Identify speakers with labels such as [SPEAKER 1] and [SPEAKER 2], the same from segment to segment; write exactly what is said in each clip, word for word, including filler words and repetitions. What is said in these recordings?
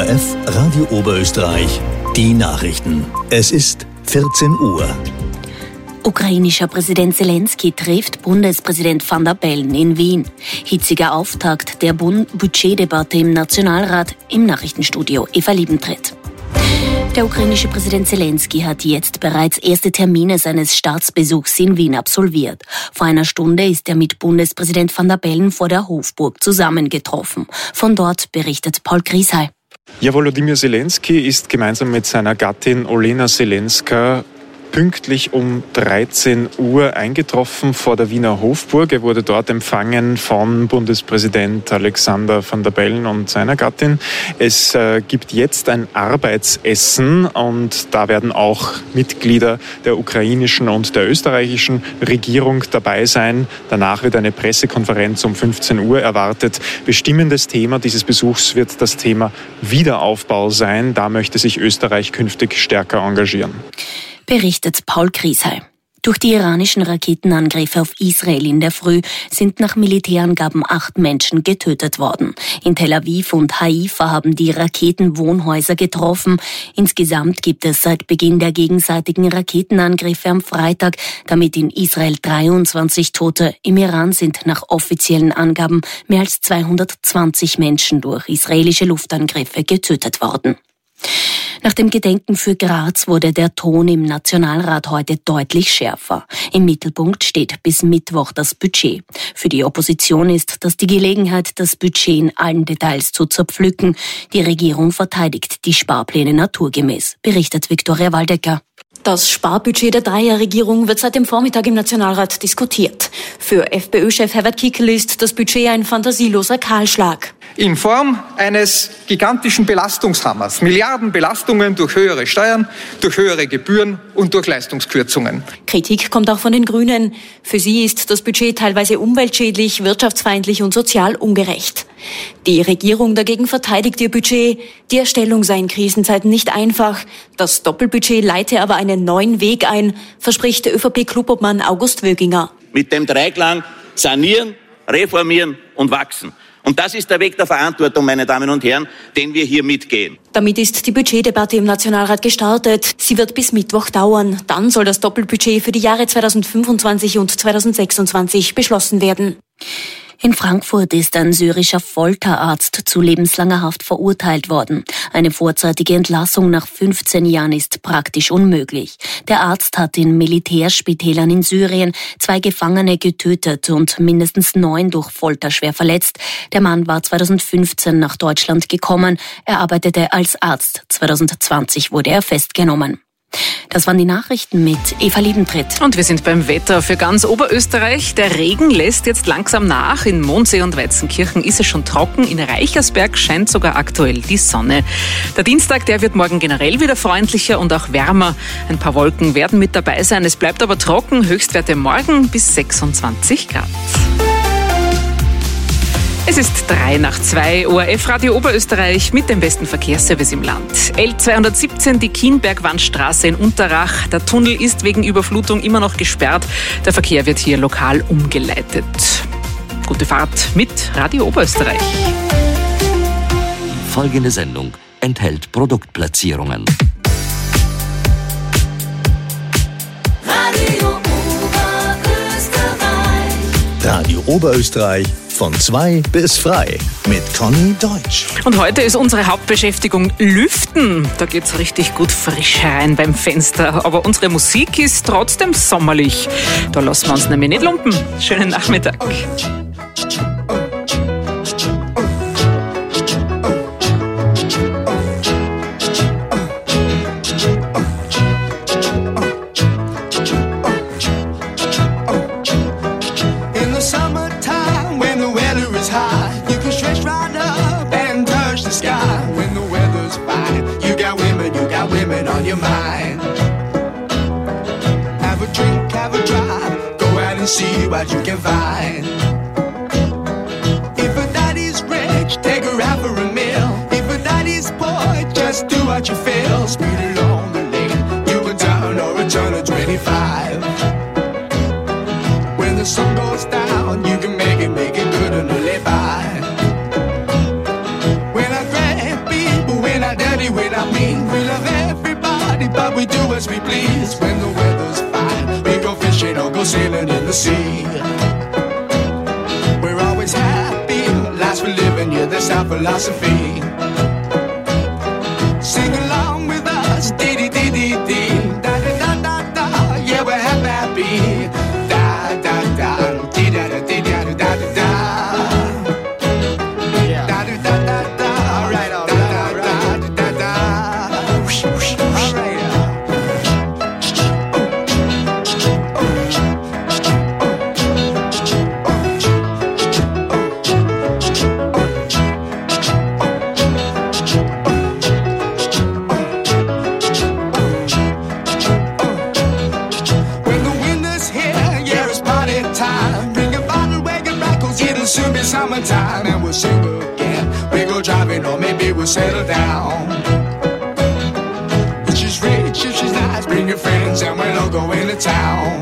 [SPEAKER 1] F Radio Oberösterreich, die Nachrichten. Es ist vierzehn Uhr.
[SPEAKER 2] Ukrainischer Präsident Zelensky trifft Bundespräsident Van der Bellen in Wien. Hitziger Auftakt der Budgetdebatte im Nationalrat. Im Nachrichtenstudio Eva Liebentritt. Der ukrainische Präsident Zelensky hat jetzt bereits erste Termine seines Staatsbesuchs in Wien absolviert. Vor einer Stunde ist er mit Bundespräsident Van der Bellen vor der Hofburg zusammengetroffen. Von dort berichtet Paul Griesheim.
[SPEAKER 3] Ja, Volodymyr Zelensky ist gemeinsam mit seiner Gattin Olena Zelenska pünktlich um dreizehn Uhr eingetroffen vor der Wiener Hofburg. Er wurde dort empfangen von Bundespräsident Alexander Van der Bellen und seiner Gattin. Es äh, gibt jetzt ein Arbeitsessen und da werden auch Mitglieder der ukrainischen und der österreichischen Regierung dabei sein. Danach wird eine Pressekonferenz um fünfzehn Uhr erwartet. Bestimmendes Thema dieses Besuchs wird das Thema Wiederaufbau sein. Da möchte sich Österreich künftig stärker engagieren.
[SPEAKER 2] Berichtet Paul Griesheim. Durch die iranischen Raketenangriffe auf Israel in der Früh sind nach Militärangaben acht Menschen getötet worden. In Tel Aviv und Haifa haben die Raketen Wohnhäuser getroffen. Insgesamt gibt es seit Beginn der gegenseitigen Raketenangriffe am Freitag damit in Israel dreiundzwanzig Tote. Im Iran sind nach offiziellen Angaben mehr als zweihundertzwanzig Menschen durch israelische Luftangriffe getötet worden. Nach dem Gedenken für Graz wurde der Ton im Nationalrat heute deutlich schärfer. Im Mittelpunkt steht bis Mittwoch das Budget. Für die Opposition ist das die Gelegenheit, das Budget in allen Details zu zerpflücken. Die Regierung verteidigt die Sparpläne naturgemäß, berichtet Viktoria Waldecker.
[SPEAKER 4] Das Sparbudget der Dreierregierung wird seit dem Vormittag im Nationalrat diskutiert. Für FPÖ-Chef Herbert Kickl ist das Budget ein fantasieloser Kahlschlag.
[SPEAKER 5] In Form eines gigantischen Belastungshammers. Milliarden Belastungen durch höhere Steuern, durch höhere Gebühren und durch Leistungskürzungen.
[SPEAKER 4] Kritik kommt auch von den Grünen. Für sie ist das Budget teilweise umweltschädlich, wirtschaftsfeindlich und sozial ungerecht. Die Regierung dagegen verteidigt ihr Budget. Die Erstellung sei in Krisenzeiten nicht einfach. Das Doppelbudget leite aber einen neuen Weg ein, verspricht der ÖVP-Klubobmann August Wöginger.
[SPEAKER 6] Mit dem Dreiklang sanieren, reformieren und wachsen. Und das ist der Weg der Verantwortung, meine Damen und Herren, den wir hier mitgehen.
[SPEAKER 4] Damit ist die Budgetdebatte im Nationalrat gestartet. Sie wird bis Mittwoch dauern. Dann soll das Doppelbudget für die Jahre zweitausendfünfundzwanzig und zweitausendsechsundzwanzig beschlossen werden.
[SPEAKER 2] In Frankfurt ist ein syrischer Folterarzt zu lebenslanger Haft verurteilt worden. Eine vorzeitige Entlassung nach fünfzehn Jahren ist praktisch unmöglich. Der Arzt hat in Militärspitälern in Syrien zwei Gefangene getötet und mindestens neun durch Folter schwer verletzt. Der Mann war zweitausendfünfzehn nach Deutschland gekommen. Er arbeitete als Arzt. zweitausendzwanzig wurde er festgenommen. Das waren die Nachrichten mit Eva Liebentritt.
[SPEAKER 7] Und wir sind beim Wetter für ganz Oberösterreich. Der Regen lässt jetzt langsam nach. In Mondsee und Weizenkirchen ist es schon trocken. In Reichersberg scheint sogar aktuell die Sonne. Der Dienstag, der wird morgen generell wieder freundlicher und auch wärmer. Ein paar Wolken werden mit dabei sein. Es bleibt aber trocken. Höchstwerte morgen bis sechsundzwanzig Grad. Es ist drei nach zwei, O R F Radio Oberösterreich mit dem besten Verkehrsservice im Land. L zweihundertsiebzehn, die Kienbergwandstraße in Unterrach. Der Tunnel ist wegen Überflutung immer noch gesperrt. Der Verkehr wird hier lokal umgeleitet. Gute Fahrt mit Radio Oberösterreich.
[SPEAKER 8] Folgende Sendung enthält Produktplatzierungen.
[SPEAKER 1] Radio Oberösterreich. Radio Oberösterreich. Von zwei bis frei mit Conny Deutsch.
[SPEAKER 7] Und heute ist unsere Hauptbeschäftigung Lüften. Da geht's richtig gut frisch herein beim Fenster. Aber unsere Musik ist trotzdem sommerlich. Da lassen wir uns nämlich nicht lumpen. Schönen Nachmittag.
[SPEAKER 9] Your mind. Have a drink, have a drive, go out and see what you can find. If a daddy's rich, take her out for a meal. If a daddy's poor, just do what you feel. Speed along the lane, you can turn or return to twenty-five. When the sun goes down, you can make it, make it good and live by. When I grab people, when I sea. We're always happy, lives we're living, yeah, that's our philosophy. Sing along with us, dee dee dee dee dee, da da da da da, yeah, we're happy, happy, da da da, dee da da dee da da da da da, yeah, da da da da da, all right, all right, all right, da da da da, whoosh whoosh, all right. Soon be summertime and we'll sing again. We go driving or maybe we'll settle down. If she's rich, if she's nice, bring your friends and we'll all go into town.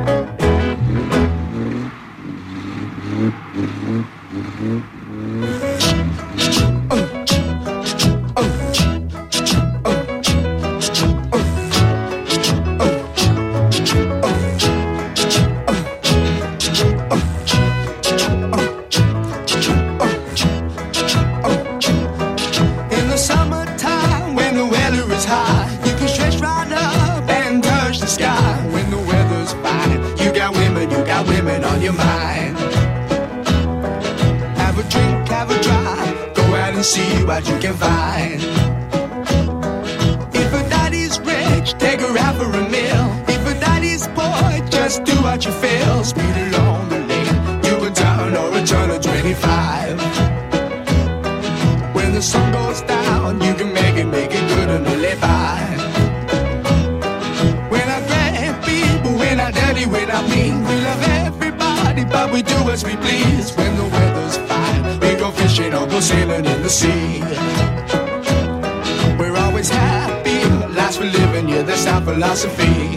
[SPEAKER 9] See what you can find. If a daddy's rich, take her out for a meal. If a daddy's poor, just do what you feel. Speed along the lane, you can turn or a turn of twenty-five. When the sun goes down, you can make it, make it good and live by. We're not great people, we're not dirty, we're not mean. We love everybody, but we do as we please. When the weather's fine, we go fishing or go sailing in the sea. We're always happy, lives we're living, yeah, that's our philosophy.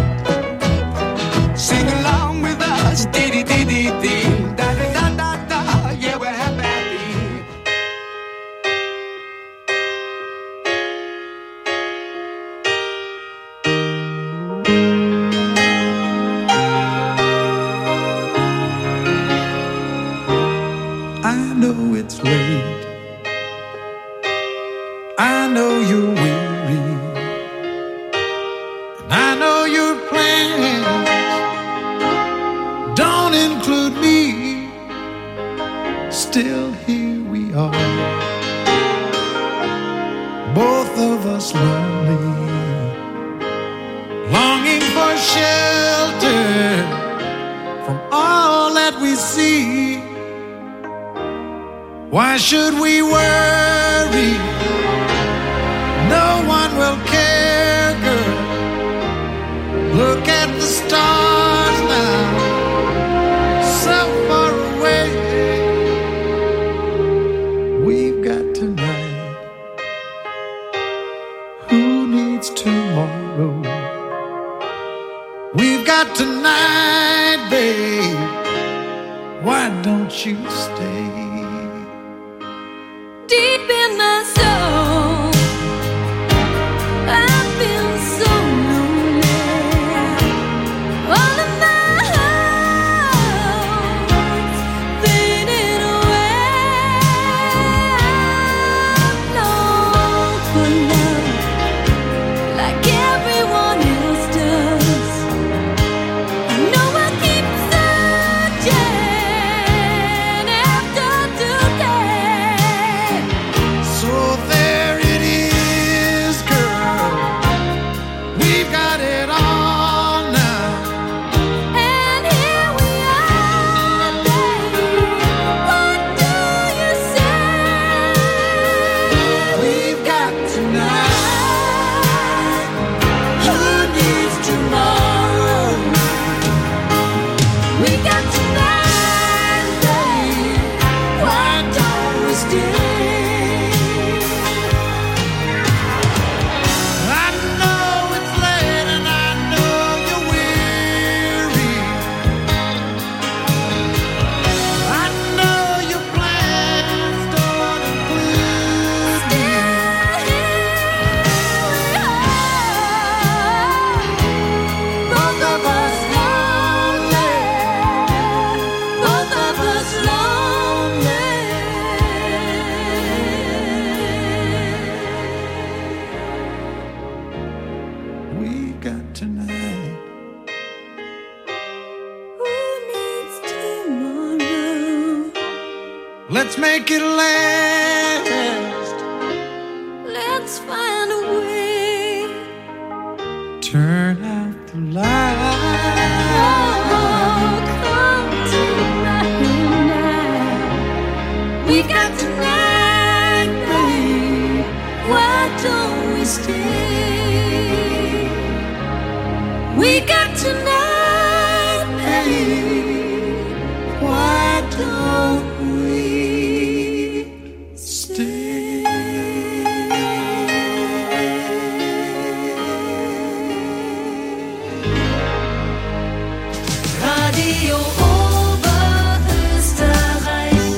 [SPEAKER 9] Sing along with us, dee dee dee dee dee, da da da da da, yeah, we're happy, happy. I know it's late, I know you're weary, and I know your plans don't include me. Still here we are, both of us lonely, longing for shelter from all that we see. Why should we worry? No one will care, girl. Look at the stars now, so far away. We've got tonight. Who needs tomorrow? We've got tonight, babe. Why don't you stay?
[SPEAKER 10] Deep in my soul, I feel so lonely. All of my hopes fading away. I long for love like everyone else does. I know I keep searching after today.
[SPEAKER 9] So there it is, girl. We've got it all now.
[SPEAKER 10] And here we are, babe. What do you say?
[SPEAKER 9] We've got tonight. Who needs tomorrow?
[SPEAKER 10] We got tonight, babe. Why don't we stay?
[SPEAKER 9] I know it's late and I know you're weary. I know your plans don't include me.
[SPEAKER 10] Both of us lonely,
[SPEAKER 9] let's make it last.
[SPEAKER 10] Let's find a way.
[SPEAKER 9] Turn out the light.
[SPEAKER 10] Oh, come tonight. We got tonight, babe. Why don't we stay? We got tonight, babe. Why don't we stay? Radio Oberösterreich.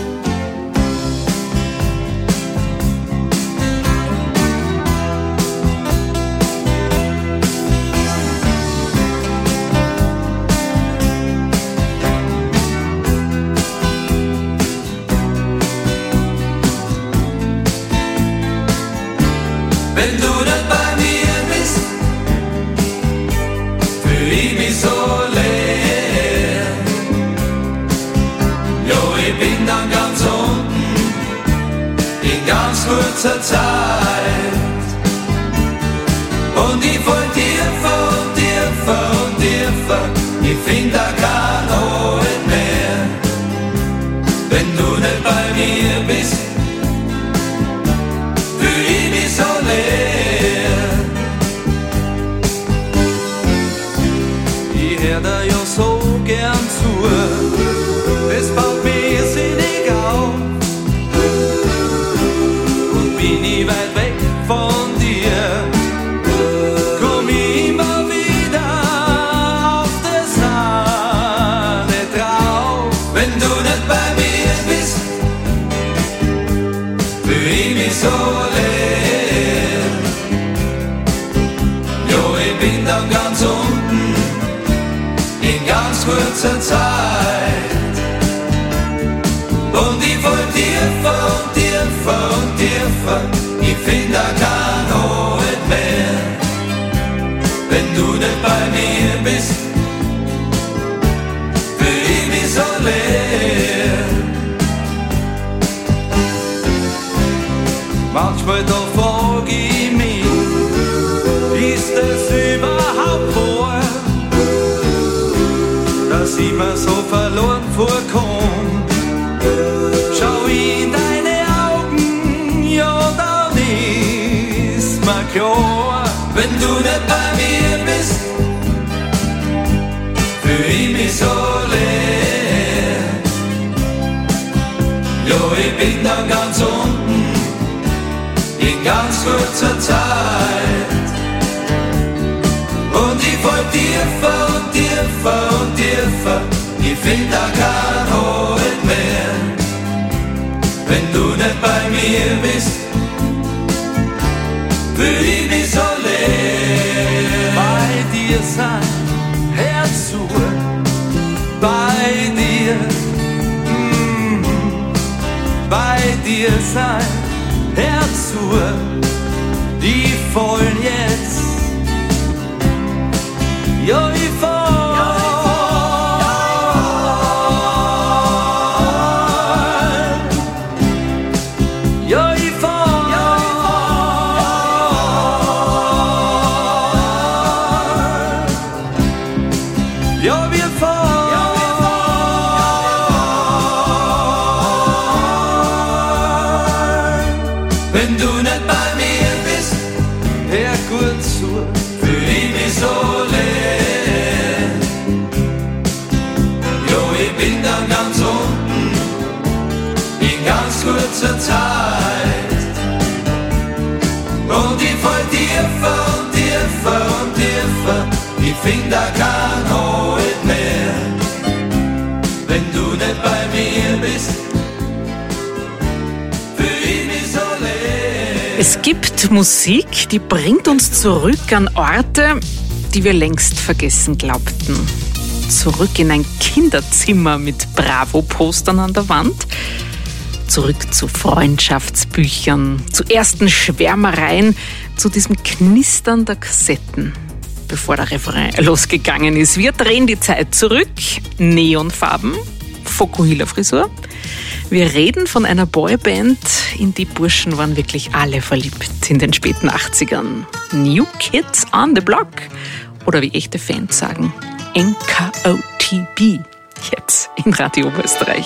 [SPEAKER 9] Wenn du nicht bei mir bist, fühl ich mich so leer. Jo, ich bin dann ganz unten, in ganz kurzer Zeit. Und ich fall tiefer und tiefer und tiefer, ich find da kein Halt mehr. Wenn du nicht bei mir bist, fühl ich mich so leer. Ich hör dir ja so gern zu, es baut mir irrsinnig auf. Und bin ich weit weg von dir, komm ich immer wieder auf das Sahne drauf. Wenn du nicht bei mir bist, fühl ich mich so leer. Jo, ich bin dann ganz unten, in ganz kurzer Zeit. Und ich fall tiefer und tiefer und tiefer, ich find da kein Halt mehr. Wenn du nicht bei mir bist, fühl ich mich so leer. Manchmal da frag ich mich, ist es überhaupt wahr, dass ich mir so verloren vorkomm? Schau in deine Augen, ja dann ist mir klar, wenn du nicht bei mir bist, fühl ich mich so leer. Jo, ich bin dann ganz unten, in ganz kurzer Zeit. Und ich fall tiefer und tiefer und tiefer, ich find da kein Halt mehr. Wenn du nicht bei mir bist, fühl ich mich so leer. Bei dir sein, Herz zu, bei dir, mm, bei dir sein, Herz zu, die vollen jetzt. Ja, ich fall. Ja, ich fall. Ja, wir fallen. Wenn du nicht bei mir bist, hör gut zu, fühl ich mich so leer. Jo, ich bin dann ganz unten, in ganz kurzer Zeit. Und ich fall tiefer und tiefer und tiefer, ich find da kein Halt mehr. Wenn du nicht bei mir bist, fühl ich mich so leer.
[SPEAKER 7] Es gibt Musik, die bringt uns zurück an Orte, die wir längst vergessen glaubten. Zurück in ein Kinderzimmer mit Bravo-Postern an der Wand. Zurück zu Freundschaftsbüchern, zu ersten Schwärmereien, zu diesem Knistern der Kassetten, bevor der Refrain losgegangen ist. Wir drehen die Zeit zurück. Neonfarben, Fokuhila-Frisur. Wir reden von einer Boyband, in die Burschen waren wirklich alle verliebt in den späten achtzigern. New Kids on the Block. Oder wie echte Fans sagen, N K O T B. Jetzt in Radio Oberösterreich.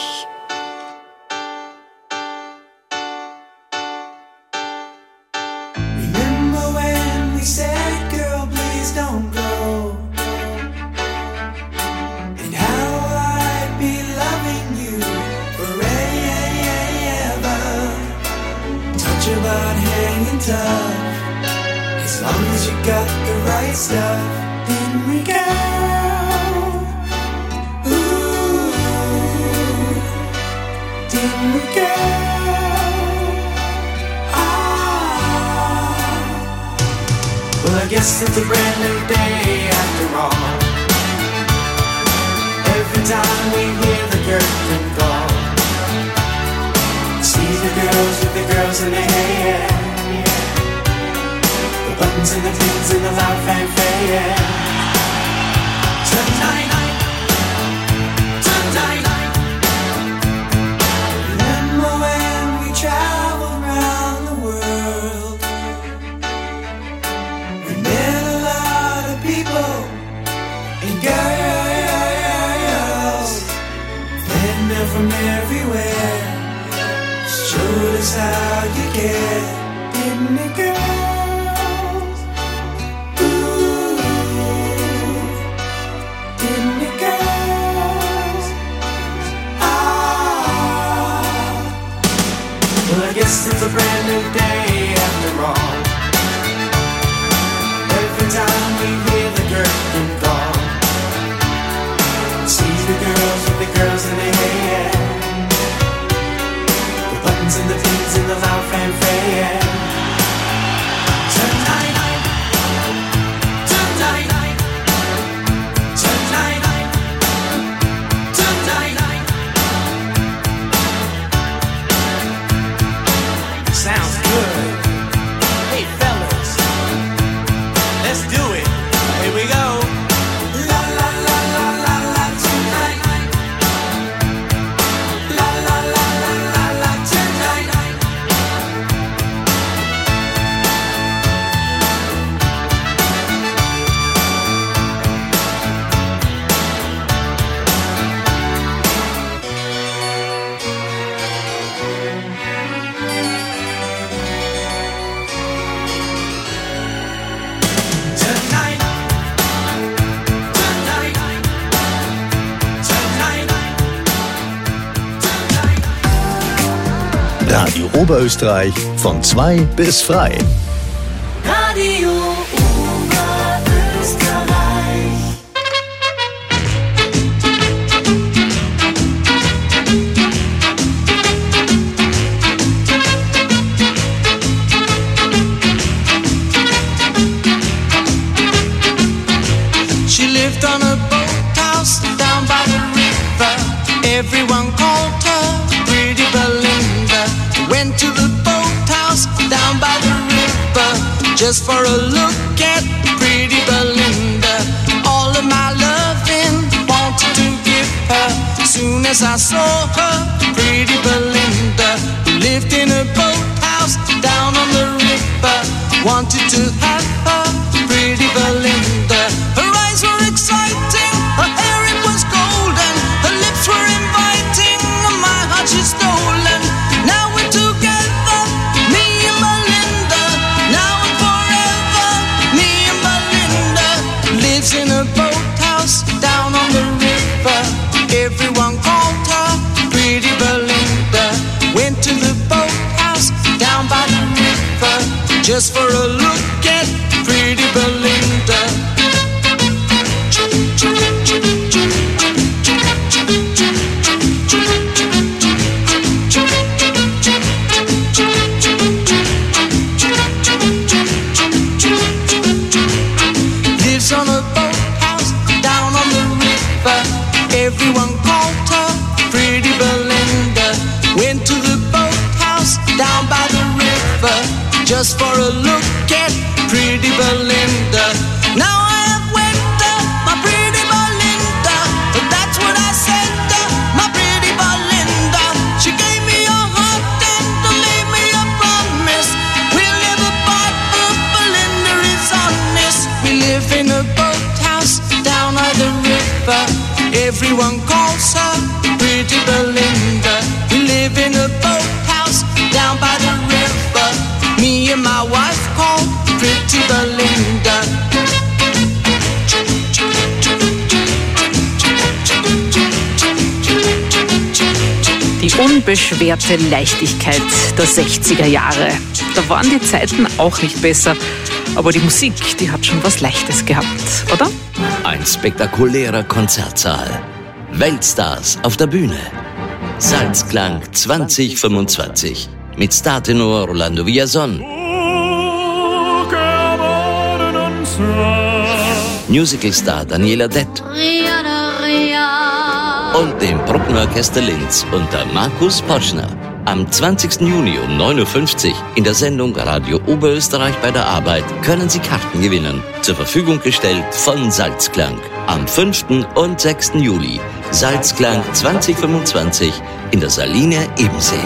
[SPEAKER 10] As long as you got the right stuff, then we go. Ooh, then we go. Ah. Well, I guess it's a brand new day after all. Every time we hear the curtain call, see the girls with the girls in their hair, the buttons and the things and the loud fanfare. Tonight, tonight, remember when we traveled around the world? We met a lot of people and girls, and they're from everywhere. Showed us how you get, didn't it, girls? Ooh, didn't it, girls? Ah. Well, I guess it's a brand new day after all. Every time we hear the curtain call, see the girls with the girls in their hair, buttons and the beats and the loud fanfare. Tonight, tonight, tonight, tonight. Sounds good. Hey fellas, let's do it. Here we go. La la la la la la tonight. La la la la la la tonight. Tonight, tonight, tonight, tonight.
[SPEAKER 1] Radio Oberösterreich von zwei bis frei.
[SPEAKER 10] Radio Oberösterreich.
[SPEAKER 11] She lived on a boathouse down by the river. Everyone called her Pretty Belinda. Went to the boathouse down by the river just for a look at Pretty Belinda. All of my loving wanted to give her. Soon as I saw her, Pretty Belinda, who lived in a boathouse down on the river, wanted to have her, Pretty Belinda. Her eyes were exciting, her hair it was golden, her lips were inviting, and my heart she's stolen. Now we're together, me and Belinda. Now and forever, me and Belinda. Lives in a boathouse down on the river. Everyone called her Pretty Belinda. Went to the boathouse down by the river just for a look at Pretty Belinda. Lives on a boathouse down on the river. Everyone called her Pretty Belinda. Went to the boathouse down by the river just for a look at Pretty Belinda. Now I have went, uh, my Pretty Belinda. That's what I said, uh, my Pretty Everyone calls her Pretty Belinda. We live in a boathouse down by the river. Me and my wife called Pretty Belinda.
[SPEAKER 7] Die unbeschwerte Leichtigkeit der sechziger Jahre. Da waren die Zeiten auch nicht besser, aber die Musik, die hat schon was Leichtes gehabt, oder?
[SPEAKER 8] Ein spektakulärer Konzertsaal. Weltstars auf der Bühne. Salzklang zwanzig fünfundzwanzig mit Startenor Rolando Villazón, Musicalstar Daniela Dett und dem Brückenorchester Linz unter Markus Poschner. Am zwanzigsten Juni um neun Uhr fünfzig in der Sendung Radio Oberösterreich bei der Arbeit können Sie Karten gewinnen. Zur Verfügung gestellt von Salzklang. Am fünften und sechsten Juli Salzklang zwanzig fünfundzwanzig in der Saline Ebensee.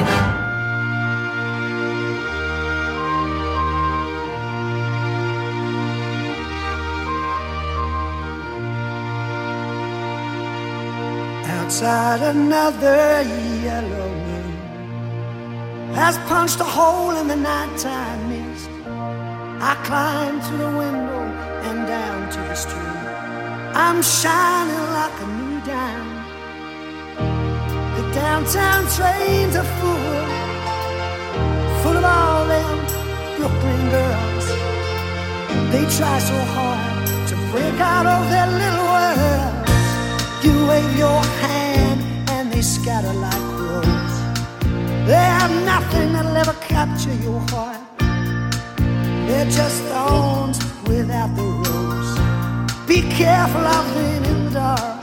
[SPEAKER 12] Outside another yellow moon has punched a hole in the nighttime mist. I climb through the window and down to the street. I'm shining like a new dime. The downtown trains are full, full of all them Brooklyn girls. They try so hard to break out of their little world. You wave your hand and they scatter like crows. They have nothing that'll ever capture your heart. They're just thorns without the rose. Be careful of them in the dark.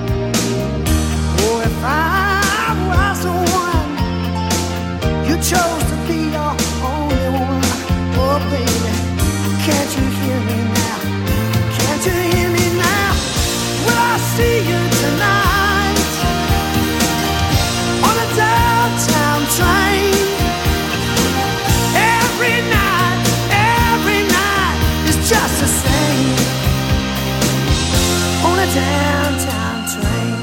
[SPEAKER 12] Oh, if I was the one you chose to be your only one. Oh, baby, can't you hear me now? Can't you hear me now? Will I see you tonight on a downtown train? Every night, every night is just the same on a downtown train.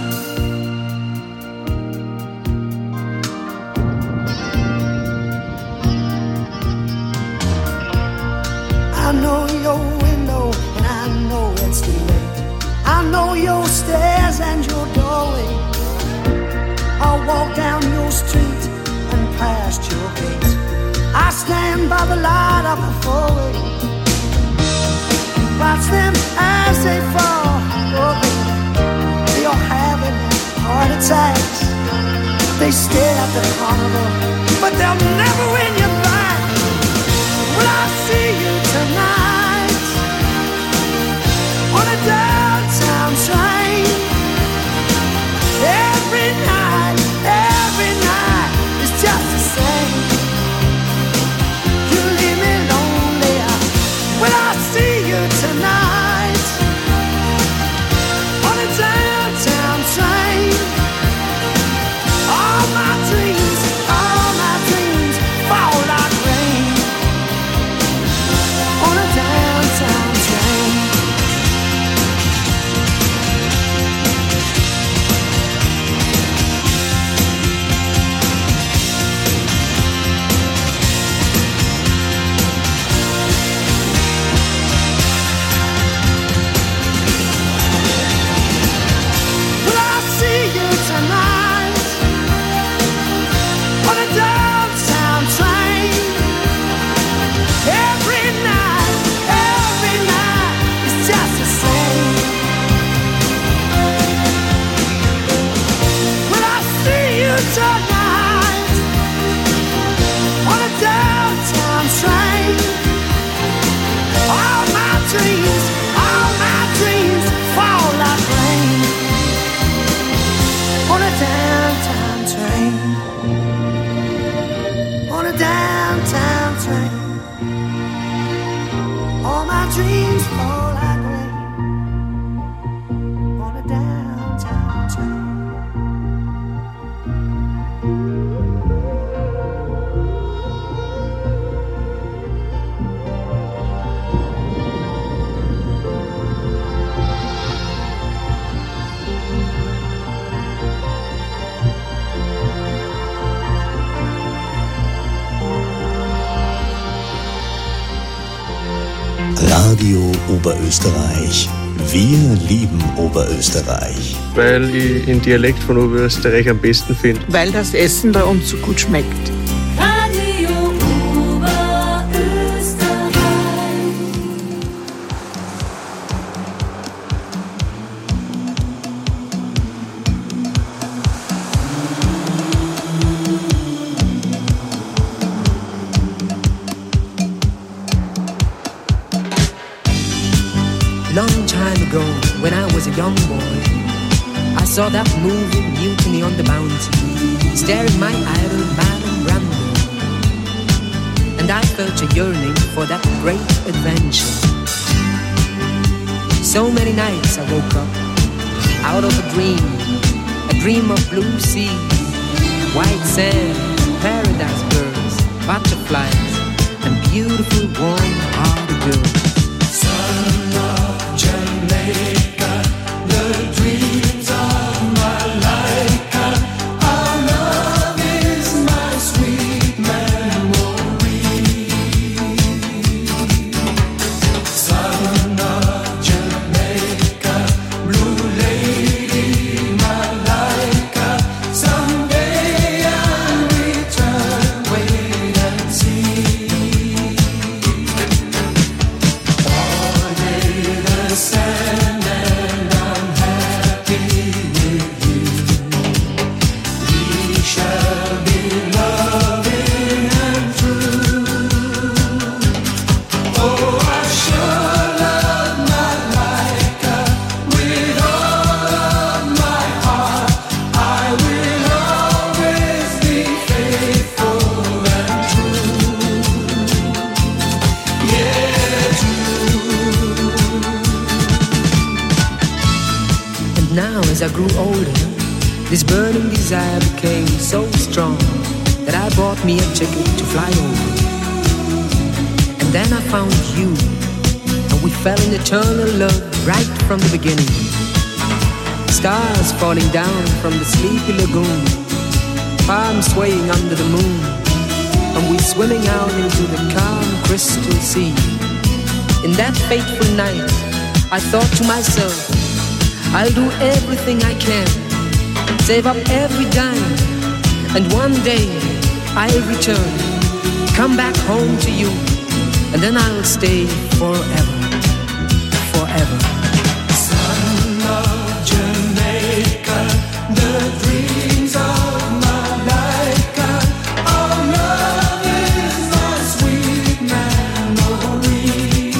[SPEAKER 12] I know your window and I know it's too late. I know your stairs and your doorway. I'll walk down your street and past your gate. I stand by the light of the four-way, watch them as they fall. Oh, baby, they are having heart attacks. They stare at the carnival, but they'll never win you back. Will I see you tonight on a downtown train? Every night, every night is just the same. You leave me lonely. Will I see you tonight on a downtown train? All my dreams, all my dreams fall like rain on a downtown train.
[SPEAKER 1] Radio Oberösterreich. Wir lieben Oberösterreich.
[SPEAKER 13] Weil ich den Dialekt von Oberösterreich am besten finde.
[SPEAKER 14] Weil das Essen bei uns so gut schmeckt.
[SPEAKER 10] Radio Oberösterreich.
[SPEAKER 15] Long time ago, when I was a young boy, I saw that movie Mutiny on the Bounty, staring my idol Marlon Brando, and I felt a yearning for that great adventure. So many nights I woke up out of a dream, a dream of blue sea, white sand, paradise birds, butterflies, and beautiful warm-hearted girls.
[SPEAKER 10] Son of Jamaica, the dreams of my life. Our love is my sweet memory. Son of Jamaica, blue lady, my like. Someday I'll return, wait and see. All day the sand and I'm happy with you. We shall be loving and true. Oh, I sure love my Laika with all of my heart. I will always be faithful and true. Yeah, true.
[SPEAKER 15] And now as I grew older, this burning desire became so strong that I bought me a ticket to fly over. And then I found you, and we fell in eternal love right from the beginning. Stars falling down from the sleepy lagoon, palms swaying under the moon, and we swimming out into the calm crystal sea. In that fateful night, I thought to myself, I'll do everything I can, save up every dime, and one day I'll return, come back home to you, and then I'll stay forever, forever.
[SPEAKER 10] Son of Jamaica, the dreams of my life. Our love is my sweet memory.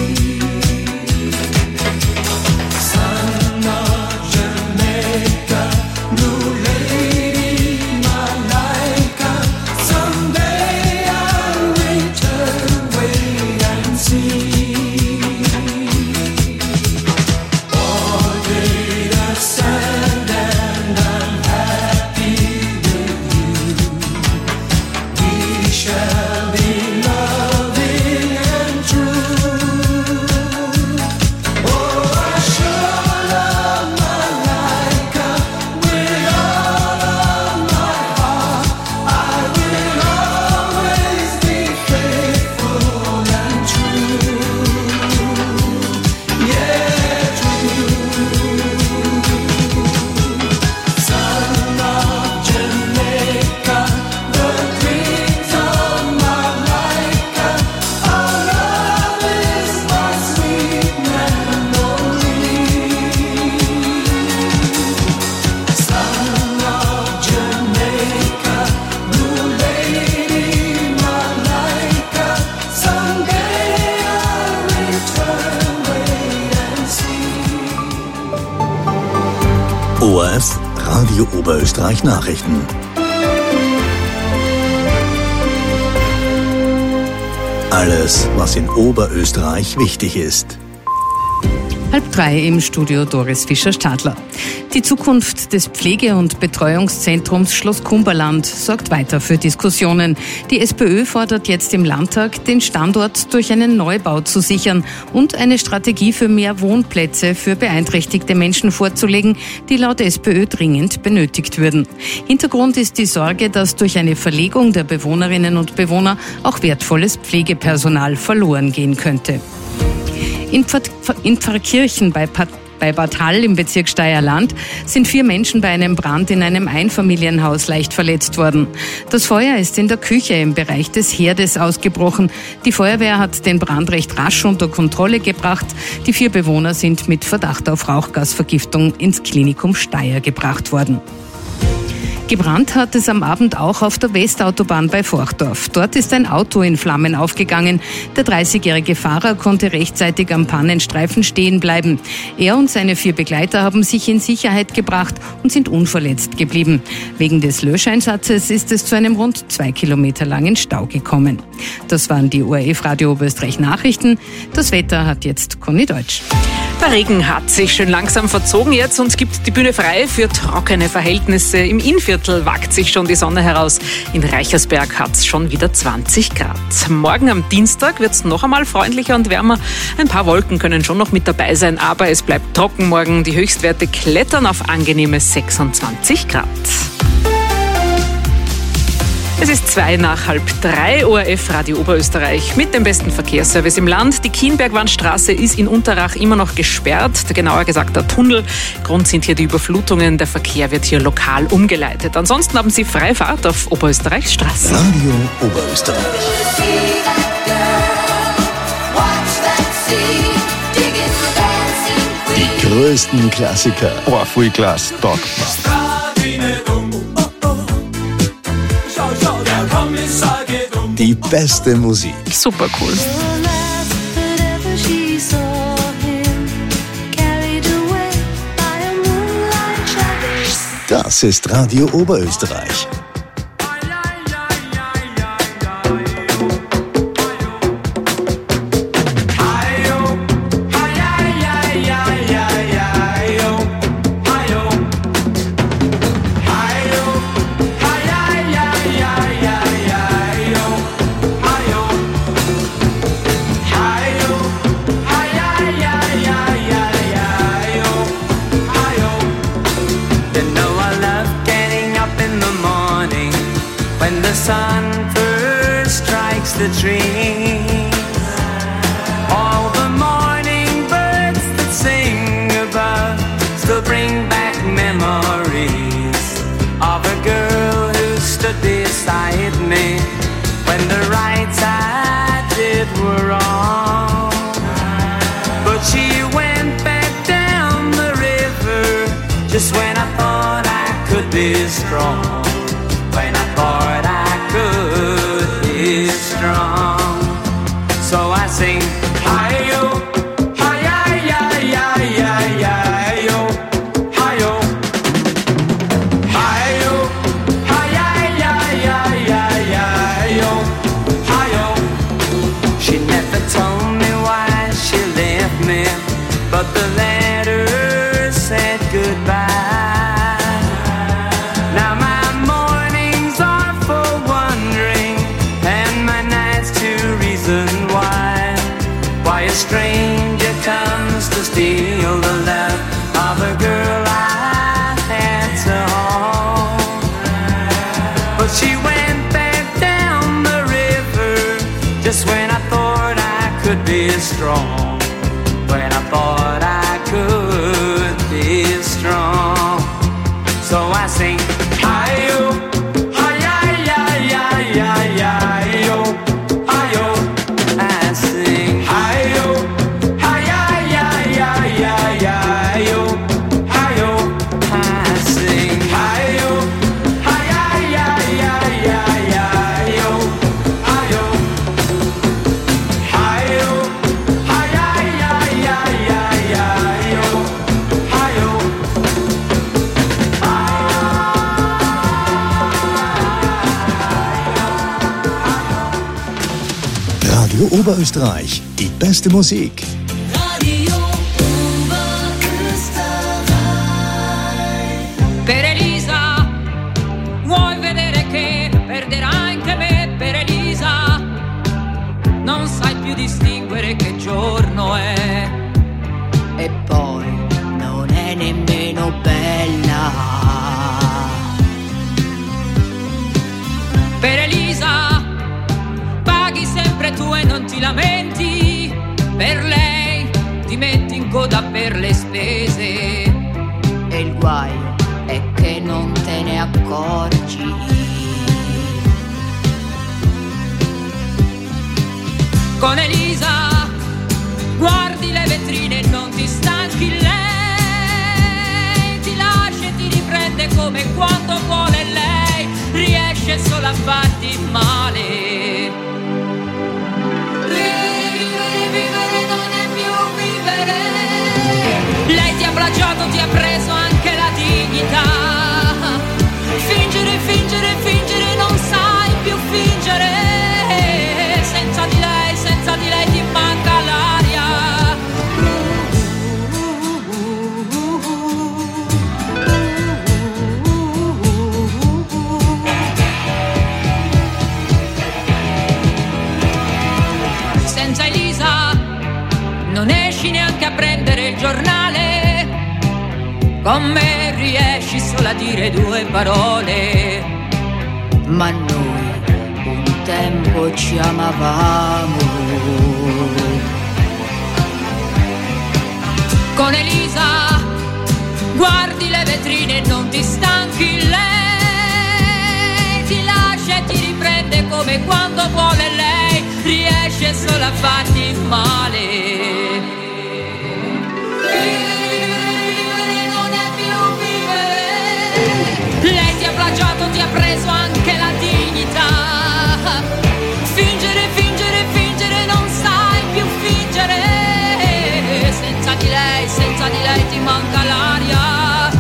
[SPEAKER 10] Son of Jamaica, blue lady, my like. Someday I'll return, wait and see. All day the sand and I'm happy with you. We shall be loving and true. Oh, I sure love my Laika with all of my heart. I will always be faithful and true. Yeah, true. Son of Jamaica, the dreams of my life. Our love is my sweet memory. Son of Jamaica, blue lady, my like. Someday I'll return, wait and see.
[SPEAKER 1] O R F Radio Oberösterreich Nachrichten. Alles, was in Oberösterreich wichtig ist.
[SPEAKER 16] Halb drei im Studio Doris Fischer-Stadler. Die Zukunft des Pflege- und Betreuungszentrums Schloss Kumberland sorgt weiter für Diskussionen. Die SPÖ fordert jetzt im Landtag, den Standort durch einen Neubau zu sichern und eine Strategie für mehr Wohnplätze für beeinträchtigte Menschen vorzulegen, die laut SPÖ dringend benötigt würden. Hintergrund ist die Sorge, dass durch eine Verlegung der Bewohnerinnen und Bewohner auch wertvolles Pflegepersonal verloren gehen könnte. In, Pfad, in Pfarrkirchen bei Pat Bei Bad Hall im Bezirk Steierland sind vier Menschen bei einem Brand in einem Einfamilienhaus leicht verletzt worden. Das Feuer ist in der Küche im Bereich des Herdes ausgebrochen. Die Feuerwehr hat den Brand recht rasch unter Kontrolle gebracht. Die vier Bewohner sind mit Verdacht auf Rauchgasvergiftung ins Klinikum Steyr gebracht worden. Gebrannt hat es am Abend auch auf der Westautobahn bei Forchdorf. Dort ist ein Auto in Flammen aufgegangen. Der dreißigjährige Fahrer konnte rechtzeitig am Pannenstreifen stehen bleiben. Er und seine vier Begleiter haben sich in Sicherheit gebracht und sind unverletzt geblieben. Wegen des Löscheinsatzes ist es zu einem rund zwei Kilometer langen Stau gekommen. Das waren die O R F Radio Oberösterreich Nachrichten. Das Wetter hat jetzt Conny Deutsch.
[SPEAKER 7] Der Regen hat sich schön langsam verzogen jetzt und gibt die Bühne frei für trockene Verhältnisse. Im Innviertel wagt sich schon die Sonne heraus. In Reichersberg hat es schon wieder zwanzig Grad. Morgen am Dienstag wird es noch einmal freundlicher und wärmer. Ein paar Wolken können schon noch mit dabei sein, aber es bleibt trocken morgen. Die Höchstwerte klettern auf angenehme sechsundzwanzig Grad. Es ist zwei nach halb drei, O R F Radio Oberösterreich mit dem besten Verkehrsservice im Land. Die Kienbergwandstraße ist in Unterrach immer noch gesperrt, genauer gesagt der Tunnel. Grund sind hier die Überflutungen, der Verkehr wird hier lokal umgeleitet. Ansonsten haben Sie freie Fahrt auf Oberösterreichs Straßen.
[SPEAKER 1] Radio Oberösterreich. Die größten Klassiker.
[SPEAKER 3] Oh, voll klasse, taugt mir.
[SPEAKER 1] Die beste Musik.
[SPEAKER 7] Super cool.
[SPEAKER 1] Das ist Radio Oberösterreich.
[SPEAKER 11] The trees, all the morning birds that sing above still bring back memories of a girl who stood beside me when the rights I did were wrong. But she went back down the river just when I thought I could be strong, when I thought I could be strong. So I sing, hi-yo, hi-yi-yi-yi-yi-yi-yo, hi-yo, hi-yo, hi-yi-yi-yi-yi-yi-yo, hi-yo. She never told me why she left me, but the letter said goodbye. Now my mornings are for wondering, and my nights to reason why. Why a stranger comes to steal the love of a girl I had to hold. But she went back down the river just when I thought I could be strong, when I thought I could be strong. So I sing, hi-yo, hi-yi-yi-yi-yi-yi-yo, hi-yo. I sing, hi-yo, hi-yi-yi-yi-yi-yi-yo, hi-yo. I sing, hi-yo, hi-yi-yi-yi-yi-yi-yo, hi-yo. Hi-yo, hi-yi-yi-yi-yi-yi-yo, hi-yo.
[SPEAKER 1] Radio Oberösterreich. Die beste Musik.
[SPEAKER 10] Radio Oberösterreich.
[SPEAKER 17] Per Elisa, vuoi vedere che perderà anche me? Per Elisa, non sai più distinguere che giorno è. E poi non è nemmeno bella. Per Elisa, paghi sempre tu e non ti lamenti. Per lei metti in coda per le spese. E il guaio è che non te ne accorgi. Con Elisa guardi le vetrine e non ti stanchi, lei ti lascia e ti riprende come quando vuole lei, riesce solo a farti male. Vivere, vivere non è più vivere. Lei ti ha plagiato, ti ha preso anche la dignità. Fingere, fingere, fingere, non sai più fingere. Senza di lei, senza di lei ti manca l'aria. Senza Elisa non esci neanche a prendere il giornale. Con me riesci solo a dire due parole. Ma noi un tempo ci amavamo. Con Elisa guardi le vetrine e non ti stanchi, lei ti lascia e ti riprende come quando vuole lei, riesce solo a farti male. Vivere non è più vivere. Lei ti ha plagiato, ti ha preso anche la dignità. Fingere, fingere, fingere, non sai più fingere. Senza di lei, senza di lei ti manca l'aria.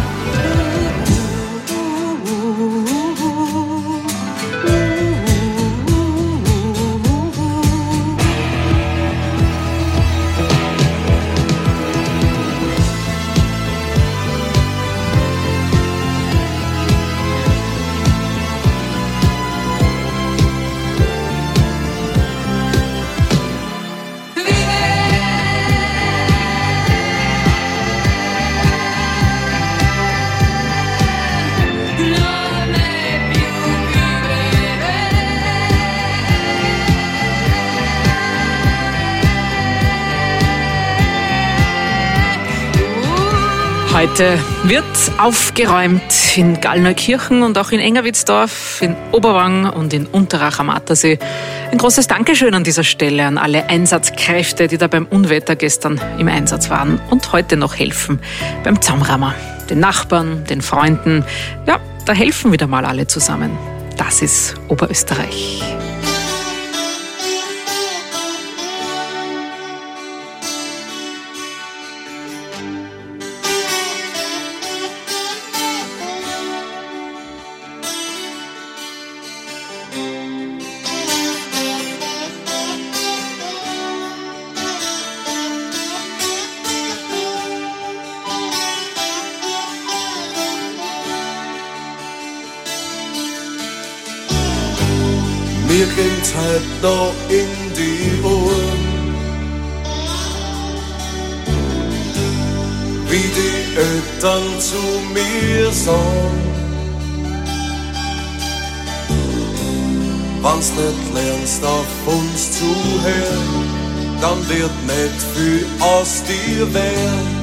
[SPEAKER 7] Heute wird aufgeräumt in Gallneukirchen und auch in Engerwitzdorf, in Oberwang und in Unterach am Attersee. Ein großes Dankeschön an dieser Stelle an alle Einsatzkräfte, die da beim Unwetter gestern im Einsatz waren und heute noch helfen beim Zaumrammer. Den Nachbarn, den Freunden, ja, da helfen wieder mal alle zusammen. Das ist Oberösterreich.
[SPEAKER 18] Mir kommt halt noch in die Ohren, wie die Eltern zu mir sagen: Wenn's nicht lernst, auf uns zu hören, dann wird nicht viel aus dir werden.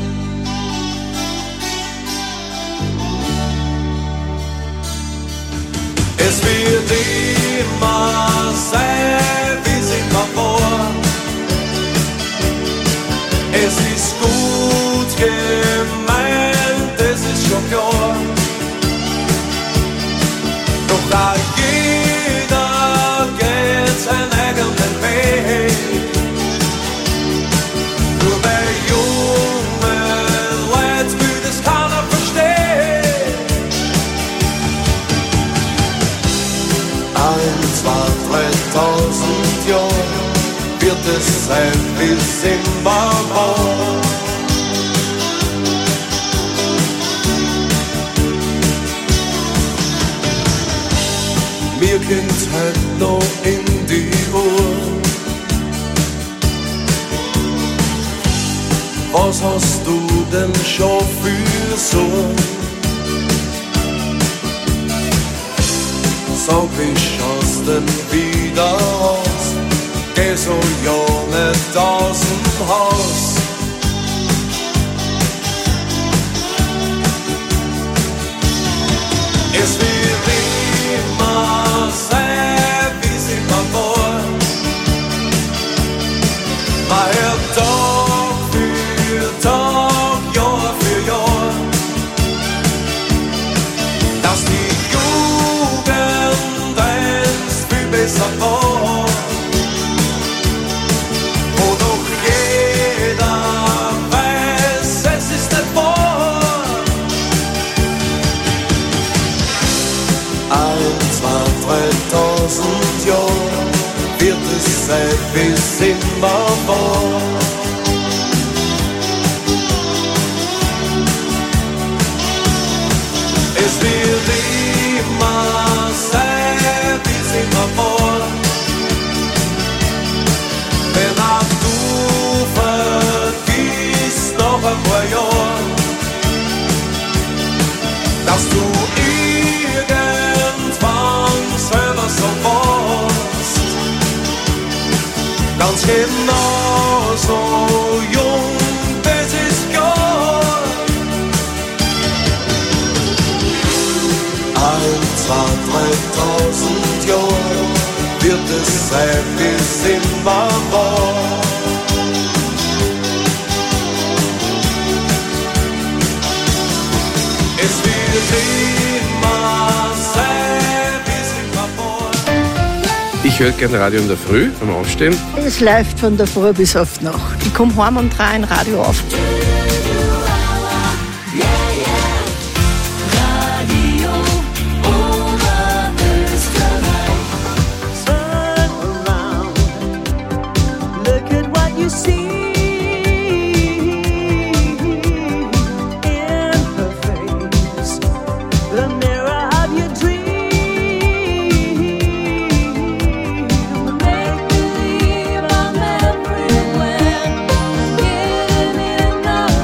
[SPEAKER 18] Es wird immer sein, wie es immer war. Es ist gut gemeint, es ist schon klar. Doch auch jeder geht seinen eigenen Weg. Nur bei jungen Leuten will das keiner verstehen. Ein, zwei, dreitausend Jahre wird es sein, wie es immer war. Mir kommt halt noch in die Ohren: Was hast du denn schon für Sorgen? Sag, wie schaust denn wieder aus? Geh so ja nicht aus dem Haus. Es wird immer sein, wie sie mal vor. Man hört Tag für Tag, Jahr für Jahr, dass die Jugend einst viel besser war. Wo doch jeder weiß, es ist nicht wahr. Ein, zwei, dreitausend Jahre wird es sein, bis immer war. Es wird immer sein, bis immer war. Wenn auch du vergisst noch ein paar Jahre, dass du irgendwann selber so warst, ganz genau so jung, das ist klar. Ein, zwei, dreitausend Jahre wird es sein, bis immer war. Es wird immer sein, bis immer war.
[SPEAKER 19] Ich höre gerne Radio in der Früh beim Aufstehen.
[SPEAKER 14] Es läuft von der Früh bis auf Nacht. Ich komme heim und drehe ein Radio auf.
[SPEAKER 10] Make believe I'm everywhere, getting in the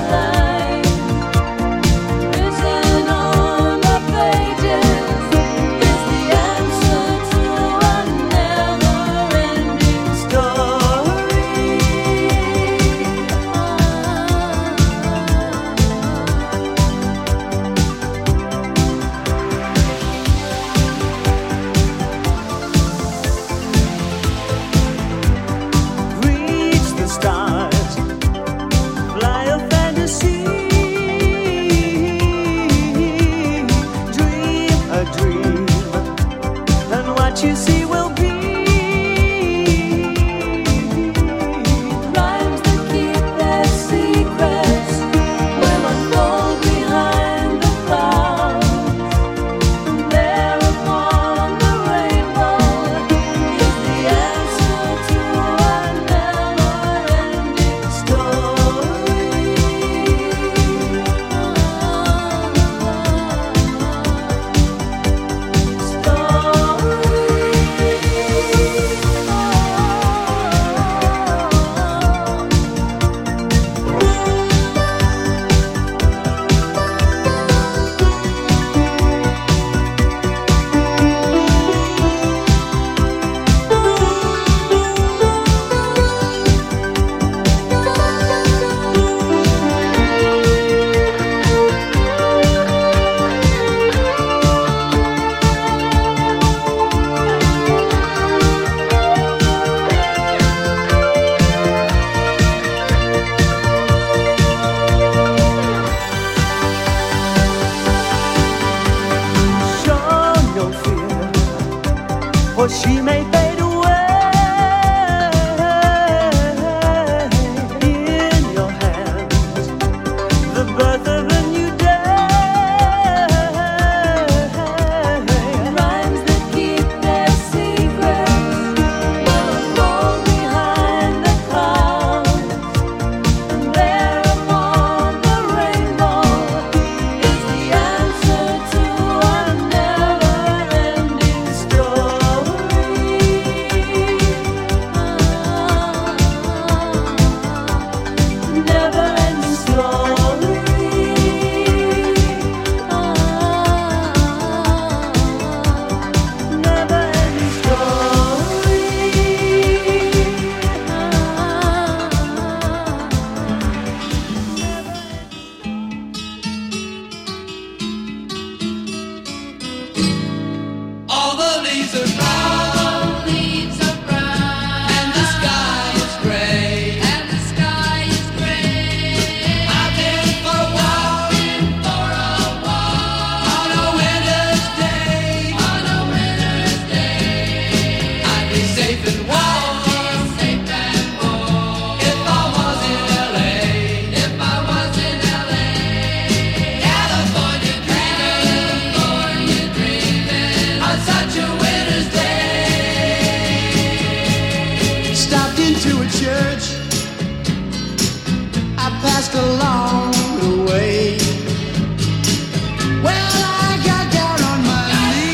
[SPEAKER 11] just along the way. Well, I got down on my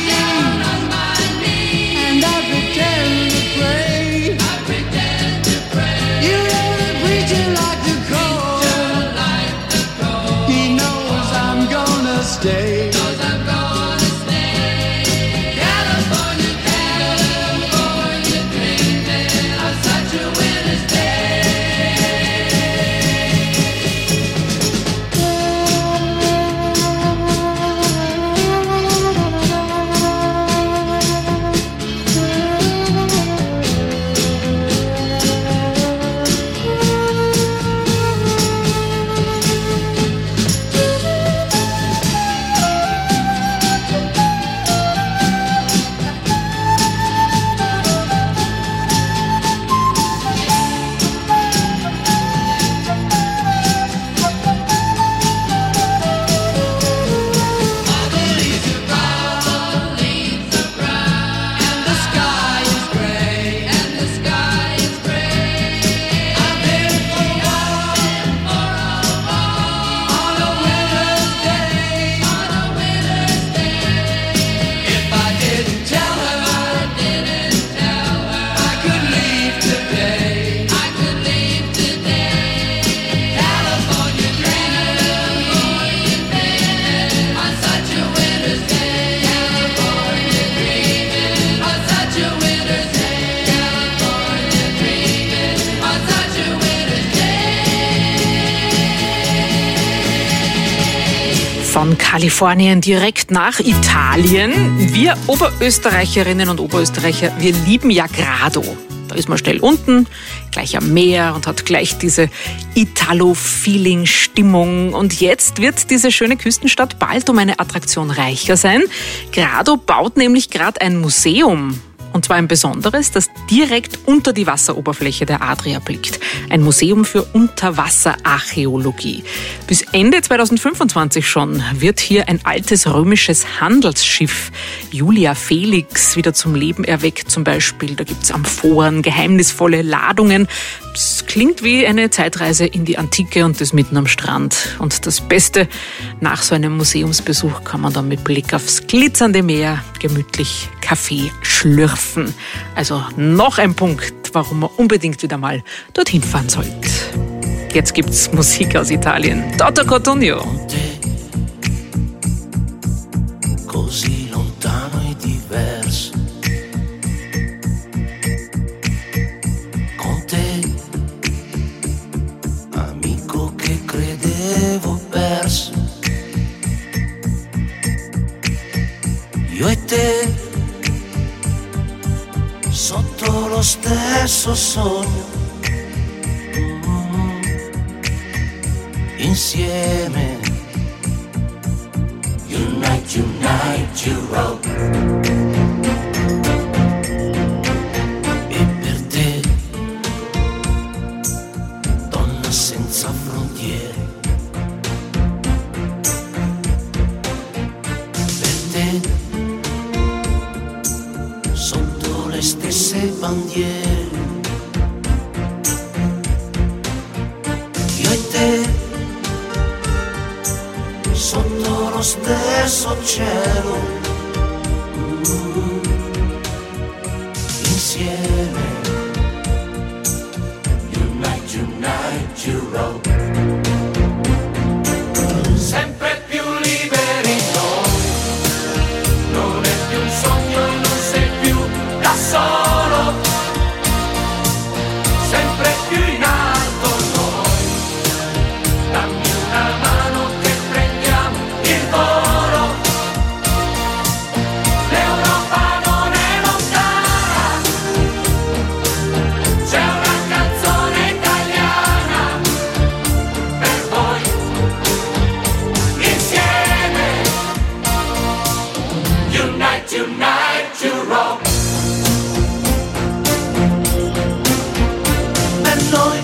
[SPEAKER 11] knees and I pretend to pray. I pretend to pray. You know the preacher like the cold. He knows I'm gonna stay. Knows I'm gonna stay. California, California, dreaming of such a winter's day.
[SPEAKER 7] Von Kalifornien direkt nach Italien. Wir Oberösterreicherinnen und Oberösterreicher, wir lieben ja Grado. Da ist man schnell unten, gleich am Meer und hat gleich diese Italo-Feeling-Stimmung. Und jetzt wird diese schöne Küstenstadt bald um eine Attraktion reicher sein. Grado baut nämlich gerade ein Museum. Und zwar ein besonderes, das direkt unter die Wasseroberfläche der Adria blickt. Ein Museum für Unterwasserarchäologie. Bis Ende zweitausendfünfundzwanzig schon wird hier ein altes römisches Handelsschiff, Julia Felix, wieder zum Leben erweckt zum Beispiel. Da gibt's Amphoren, geheimnisvolle Ladungen. Das klingt wie eine Zeitreise in die Antike und das mitten am Strand. Und das Beste, nach so einem Museumsbesuch kann man dann mit Blick aufs glitzernde Meer gemütlich Kaffee schlürfen. Also noch ein Punkt, warum man unbedingt wieder mal dorthin fahren sollte. Jetzt gibt's Musik aus Italien. Toto Cotugno.
[SPEAKER 10] Così lontano e diverso. Con te, amico che credevo perso. Io e te, sotto lo stesso sogno, mm, insieme. Unite, unite, you roll. E per te, donna senza frontiere, per te, sotto le stesse bandiere, io e te, sotto lo stesso cielo, mm, insieme. Unite, unite, you roll. Sempre più liberi noi, non è più un sogno, non sei più da solo, sempre più in alto noi, dammi una mano che prendiamo il volo, l'Europa non è lontana, c'è una canzone italiana per voi, insieme, unite, unite, you roll. Per noi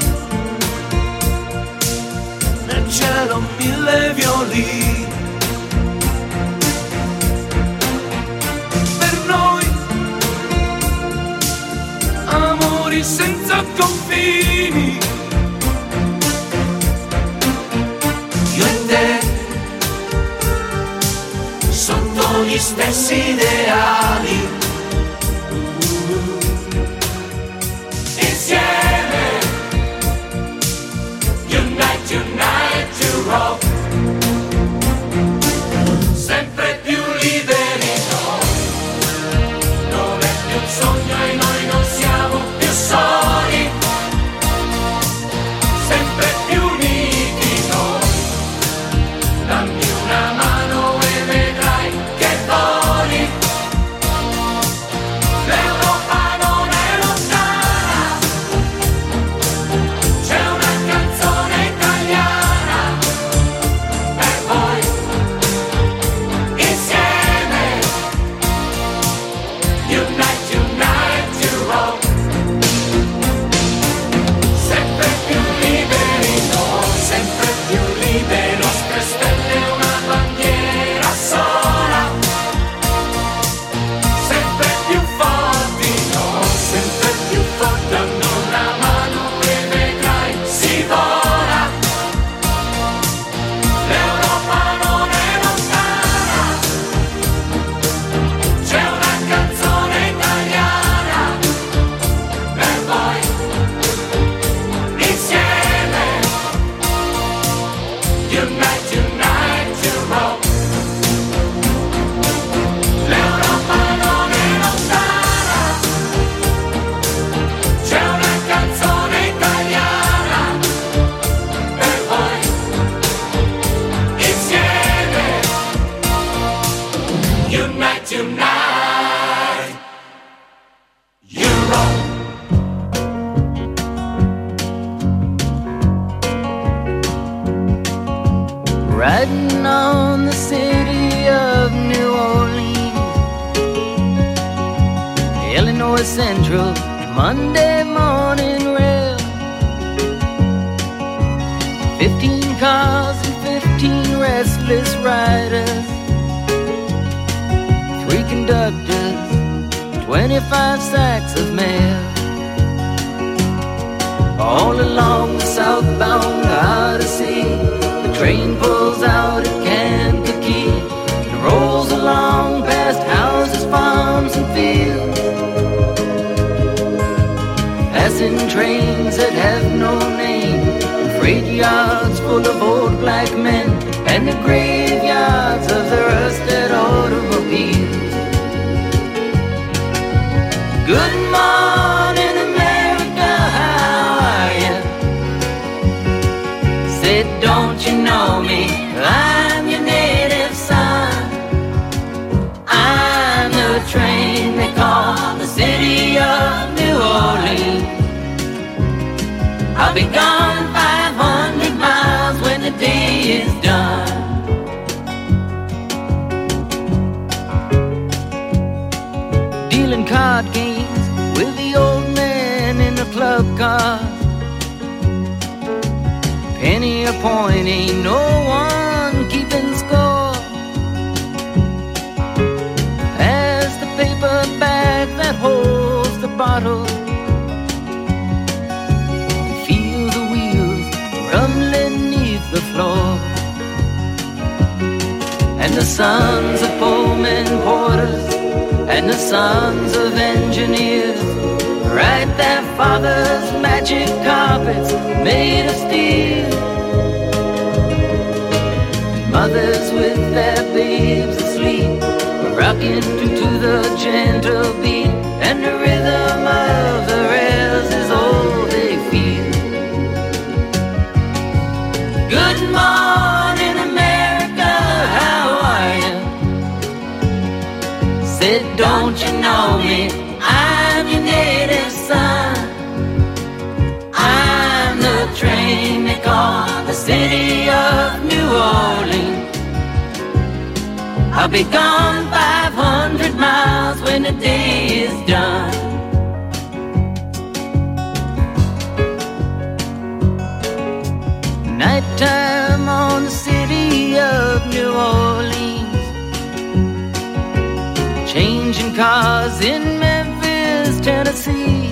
[SPEAKER 10] nel cielo mille violini, per noi amori senza confini, gli stessi ideali. Insieme, unite, unite to rock. Sempre più liberi noi, non è più un sogno e noi non siamo più soli. Sempre più uniti noi, dammi una mano e vedrai che voli. L'Europa non è lontana, c'è una canzone italiana per voi. Insieme, unite, unite to rock. Sempre più liberi noi, sempre più liberi, nostre stelle una bandiera sola. Sempre più forti noi, sempre più forti, danno una mano e vedrai si vola. L'Europa non è lontana, c'è una canzone italiana per voi. Insieme, unite, unite to rock. L'Europa non è lontana, c'è una canzone italiana per voi. Insieme, unite, unite, you rock.
[SPEAKER 20] Riding on the city of New Orleans, Illinois Central, Monday morning rail. Fifteen cars and fifteen restless riders, three conductors, twenty-five sacks of mail. All along the southbound Odyssey, the train pulls out at Kankakee. It rolls along past houses, farms, and fields, passing trains that have no name, and freight yards full of old black men, and the graveyards of the rusted automobiles. Good morning, America, how are you? Said, don't you know me? I'm your native son. I'm the train they call the city of New Orleans. I'll be gone five hundred miles when the day is done. Dealing card games with the old man in the club car. Penny a point, ain't no one keeping score. Pass the paper bag that holds the bottle, feel the wheels rumbling neath the floor. And the sons of Pullman porters and the sons of engineers ride their father's magic carpets made of steel. Mothers with their babes asleep, rocking to, to the gentle beat, and the rhythm of the rails is all they feel. Good morning, America, how are you? Said, don't you know me? I'm your native son. I'm the train they call the city of New Orleans. I'll be gone five hundred miles when the day is done. Nighttime on the city of New Orleans, changing cars in Memphis, Tennessee.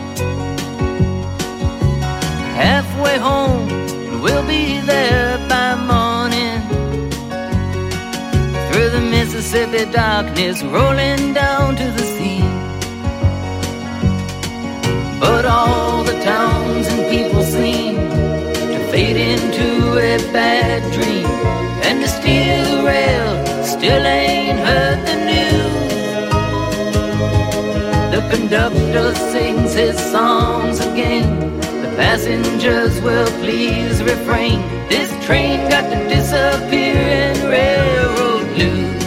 [SPEAKER 20] Halfway home, we'll be there by morning. Through the Mississippi the darkness rolling down to the sea. But all the towns and people seem to fade into a bad dream, and the steel rail still ain't heard the news. The conductor sings his songs again. The passengers will please refrain. This train got to disappear in railroad blues.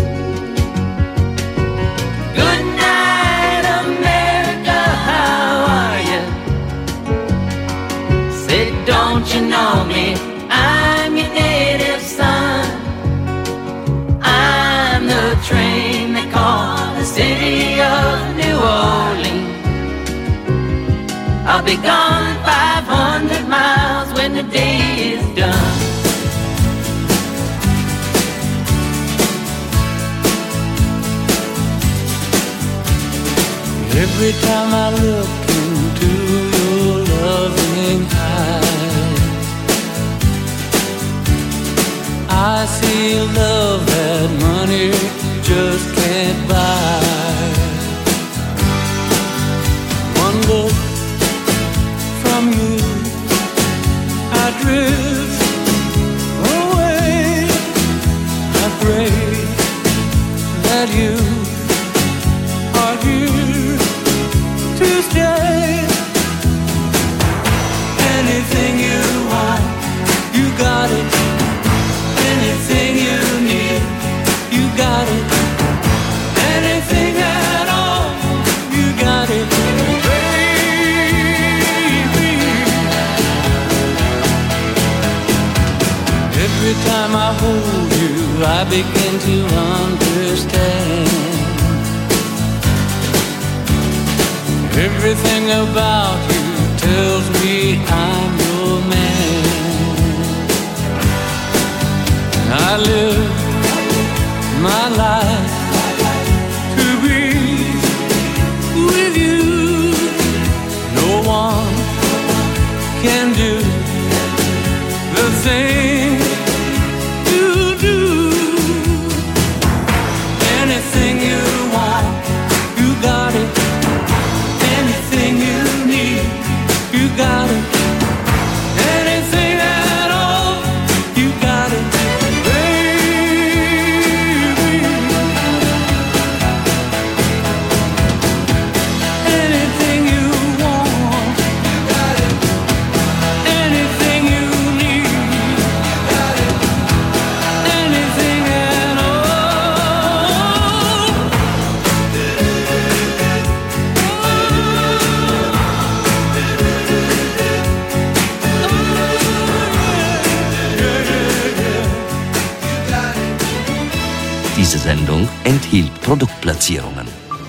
[SPEAKER 20] Good night, America, how are you? Say, don't you know me? I'm your native son. I'm the train they call the city of New Orleans. I'll be gone five hundred miles when the day is done.
[SPEAKER 10] Every time I look into your loving eyes, I see love that money just can't buy. One look from you, I drift away. I pray that you are here to stay. Anything you want, you got it. Anything you need, you got it. Anything at all, you got it. Every time I hold you, I begin to understand. Everything about you tells me I'm your man. I live my life to be with you. No one can do the thing you do. Anything you want, you got it. Anything you need, you got it. Anything at all, you got it, baby. Anything you want, you got it. Anything you need, you got it. Anything at all.
[SPEAKER 8] Diese Sendung enthielt Produktplatzierungen.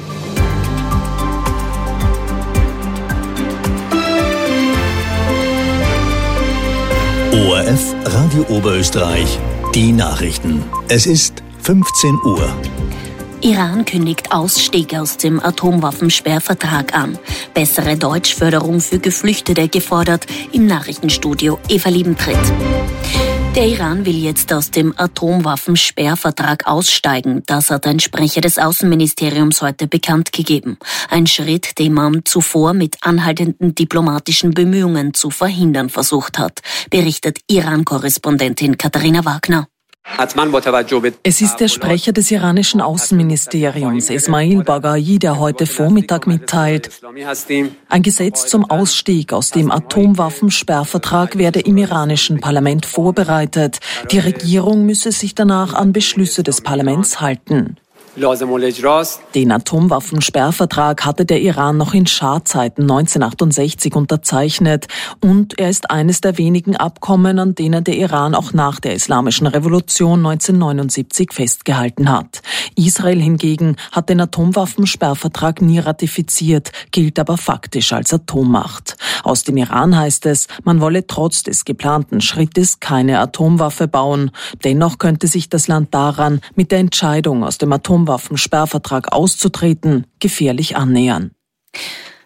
[SPEAKER 1] O R F Radio Oberösterreich, die Nachrichten. Es ist fünfzehn Uhr.
[SPEAKER 2] Iran kündigt Ausstieg aus dem Atomwaffensperrvertrag an. Bessere Deutschförderung für Geflüchtete gefordert. Im Nachrichtenstudio Eva Liebentritt. Der Iran will jetzt aus dem Atomwaffensperrvertrag aussteigen. Das hat ein Sprecher des Außenministeriums heute bekannt gegeben. Ein Schritt, den man zuvor mit anhaltenden diplomatischen Bemühungen zu verhindern versucht hat, berichtet Iran-Korrespondentin Katharina Wagner.
[SPEAKER 21] Es ist der Sprecher des iranischen Außenministeriums, Esmail Baghaei, der heute Vormittag mitteilt, ein Gesetz zum Ausstieg aus dem Atomwaffensperrvertrag werde im iranischen Parlament vorbereitet. Die Regierung müsse sich danach an Beschlüsse des Parlaments halten. Den Atomwaffensperrvertrag hatte der Iran noch in Schah-Zeiten neunzehnhundertachtundsechzig unterzeichnet und er ist eines der wenigen Abkommen, an denen der Iran auch nach der Islamischen Revolution neunzehnhundertneunundsiebzig festgehalten hat. Israel hingegen hat den Atomwaffensperrvertrag nie ratifiziert, gilt aber faktisch als Atommacht. Aus dem Iran heißt es, man wolle trotz des geplanten Schrittes keine Atomwaffe bauen. Dennoch könnte sich das Land daran, mit der Entscheidung aus dem Atomwaffensperrvertrag auszutreten, gefährlich annähern.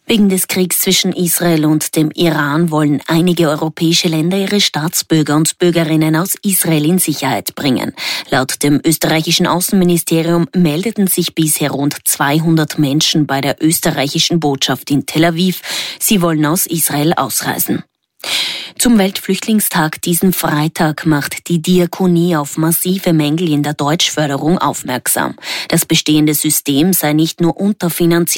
[SPEAKER 2] Wegen des Kriegs zwischen Israel und dem Iran wollen einige europäische Länder ihre Staatsbürger und Bürgerinnen aus Israel in Sicherheit bringen. Laut dem österreichischen Außenministerium meldeten sich bisher rund zweihundert Menschen bei der österreichischen Botschaft in Tel Aviv. Sie wollen aus Israel ausreisen. Zum Weltflüchtlingstag diesen Freitag macht die Diakonie auf massive Mängel in der Deutschförderung aufmerksam. Das bestehende System sei nicht nur unterfinanziert,